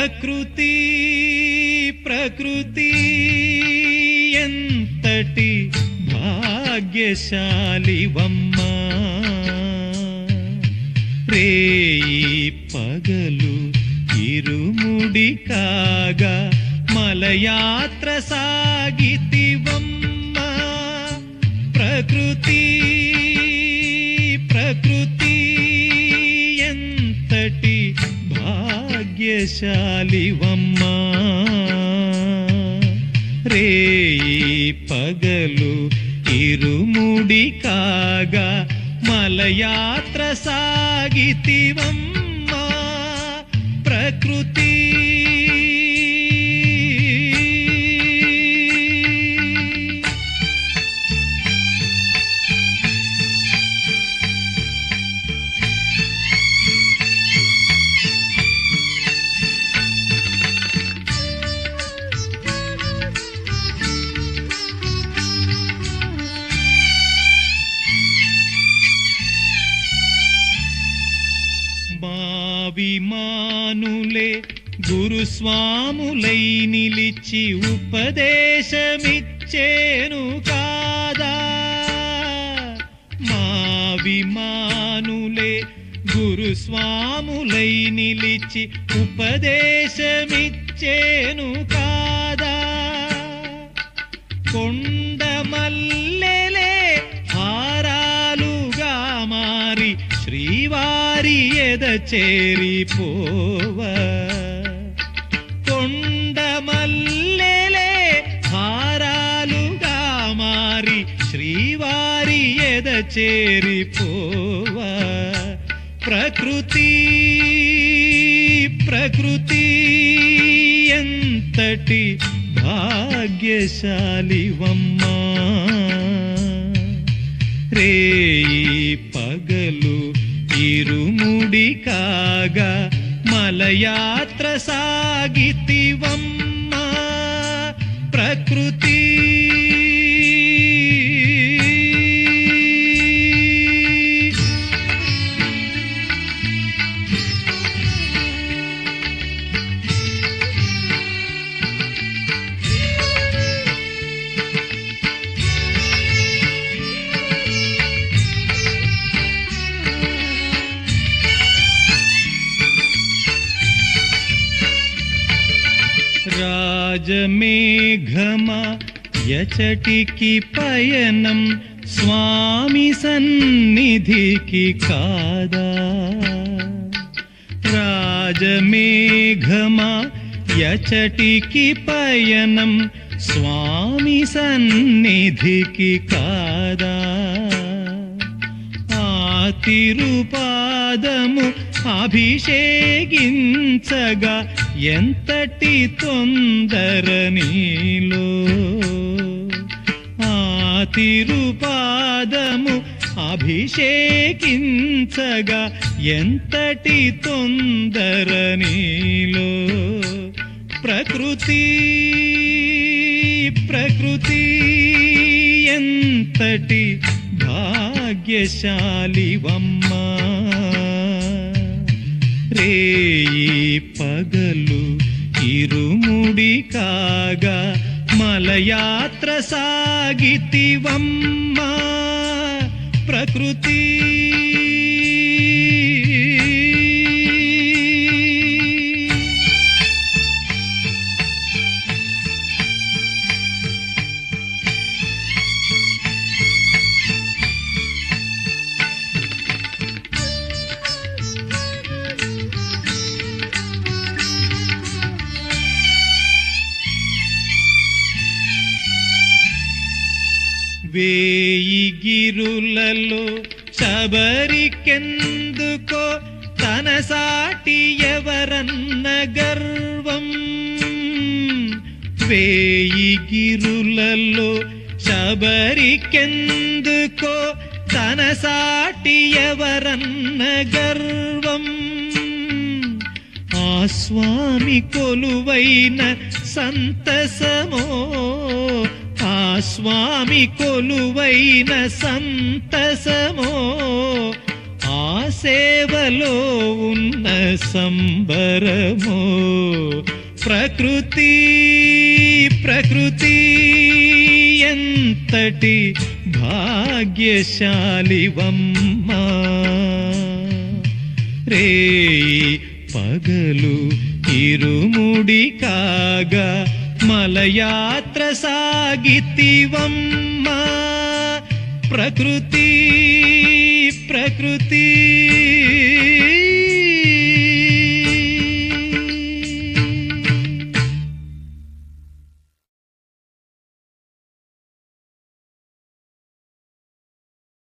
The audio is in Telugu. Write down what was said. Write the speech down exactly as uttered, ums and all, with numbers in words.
ప్రకృతి ప్రకృతి ఎంతటి భాగ్యశాలివమ్మా రేయి పగలు ఇరుముడి కాగా మలయాత్ర సాగితివమ్మా ప్రకృతి ప్రకృతి ఎంతటి భాగ్యశాలివమ్మా రేయి పగలు ఇరుముడి కాగా మలయాత్ర సాగితివమ్మా ప్రకృతి మావిమానులే గురుస్వాములై నిలిచి ఉపదేశమిచ్చేను కాదా మావిమానులే గురుస్వాములై నిలిచి ఉపదేశమిచ్చేను కాదా కొండమల్లెలే హారాలుగా మారి శ్రీవారి ఎద చేరిపోవ కొండమల్లెలే హారాలుగా మారి శ్రీవారి ఎద చేరిపోవ ప్రకృతి ప్రకృతి ఎంతటి భాగ్యశాలివమ్మా రేయి పగలు ఇరుముడి కాగా మలయాత్ర సాగితివమ్మా ప్రకృతి రాజమేఘమా యచటికి పయనం స్వామి సన్నిధికి కాదా రాజమేఘమా యచటికి పయనం స్వామి సన్నిధికి కాదా ఆ తిరుపాదము అభిషేకించగా ఎంతటి తొందర నీలో ఆ తిరుపాదము అభిషేకించగా ఎంతటి తొందర నీలో ప్రకృతి ప్రకృతి ఎంతటి భాగ్యశాలివమ్మా రేయి పగలు ఇరుముడి కాగా మలయాత్ర సాగితివమ్మా ప్రకృతి వేయి గిరులలో శబరికెందుకో తన సాటి ఎవరన్న గర్వం వేయి గిరులలో శబరికెందుకో తన సాటి ఎవరన్న గర్వం ఆ స్వామి కొలువైన సంతసమో ఆ స్వామి కొలువైన సంతసమో ఆ ఆ సేవలో ఉన్న సంబరమో ప్రకృతి ప్రకృతి ఎంతటి భాగ్యశాలివమ్మా రే పగలు ఇరుముడి కాగా మలయాత్ర సాగితివమ్మా ప్రకృతి ప్రకృతి